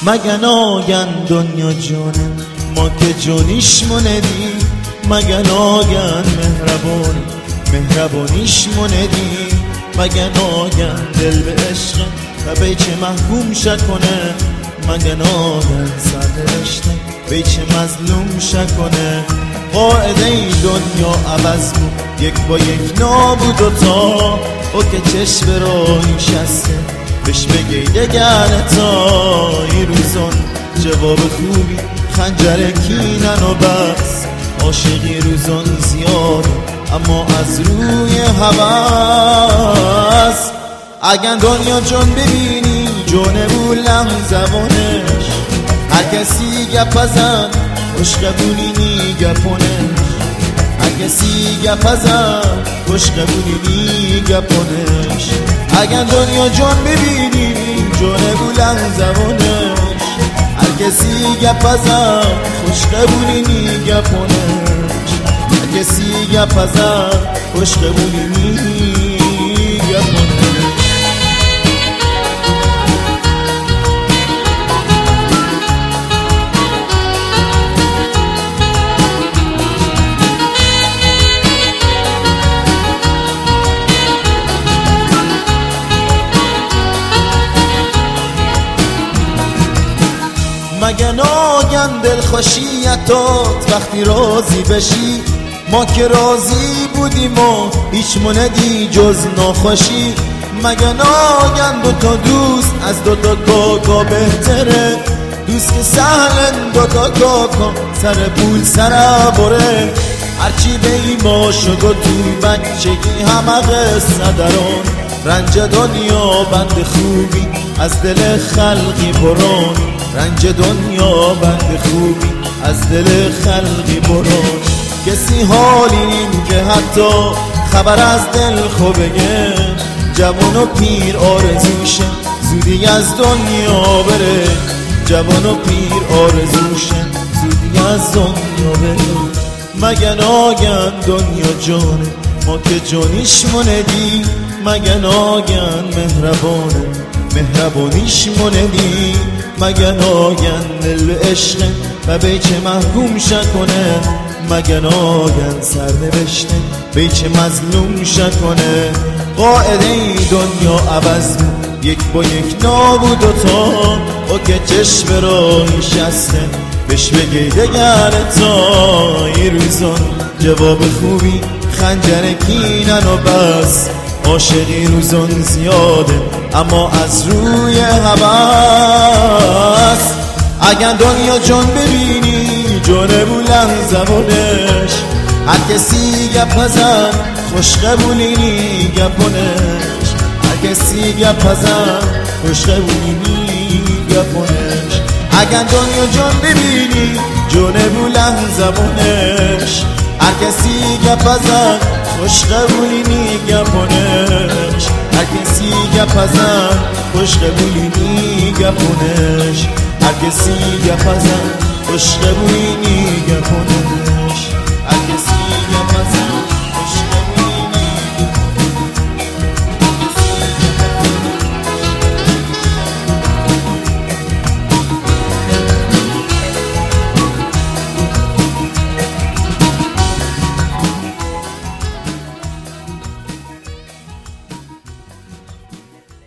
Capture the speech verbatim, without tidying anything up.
مگه ناگن دنیا جونه ما که جونیش موندی، مگه ناگن مهربان مهربانیش موندی، مگه ناگن دل به عشق و بیچه محکوم شکنه، مگه ناگن سرنوشته بیچه مظلوم شکنه. قاعده ای دنیا عوض بود یک با یک نابود و تا او که چشم رایی شسته بهش بگی دگرنه تا این روزان جواب خوبی خنجر کینن و بس. عاشقی روزان زیاده اما از روی هوس. اگر دنیا جون ببینی جونه بولم زبانش، هر کسی گپ ازن خوش قبولی نی گپونش، هر کسی گپ ازن خوش قبولی نی گپونش. اگر دنیا جون ببینی جونه بولم زبانش، هر کسی گپ ازن خوش قبولی نی گپونش، هر کسی گپ ازن خوش قبولی نی گپونش. مگه ناگن دلخوشیتات وقتی راضی بشی، ما که راضی بودیم و هیچ موندی جز ناخوشی. مگه ناگن دوتا دوست از دوتا کاکا بهتره، دوست که سهلن دوتا کاکا سر پول سر بره. هرچی به ما شد و توی بچگی همه قصه دران، رنج دنیا بند خوبی از دل خلقی بران، رنج دنیا بند خوبی از دل خلقی بران. کسی حالی نیم که حتی خبر از دل خو بگه، جوان و پیر آرزوشه زودی از دنیا بره، جوان و پیر آرزوشه زودی از دنیا بره. مگه ناگن دنیا جانه ما که جانیش موندی، مگه ناگن مهربانه مهربانیش موندی، مگه ناگن دل به عشق و بیچه محکوم شکنه، مگه ناگن سرنوشته بیچه مظلوم شکنه. قاعده ای دنیا عوض بود یک با یک نابود و تا او که چشم رایی شسته بهش بگی دگرنه تا این روزان جواب خوبی خنجر کینن و بس. عاشقی روزان زیاده اما از روی هوس. اگر دنیا جون ببینی جونه بولن زبانش، هر کسی گپ ازن خوش قبولی نی گپونش، هر کسی گپ ازن خوش قبولی نی گپونش. اگر دنیا جون ببینی جونه بولن زبانش، هر کسی گپ ازن خوش قبولی نی گپونش، هر کسی گپ ازن خوش قبولی نی گپونش، هر کسی گپ ازن خوش قبولی نی گپونش.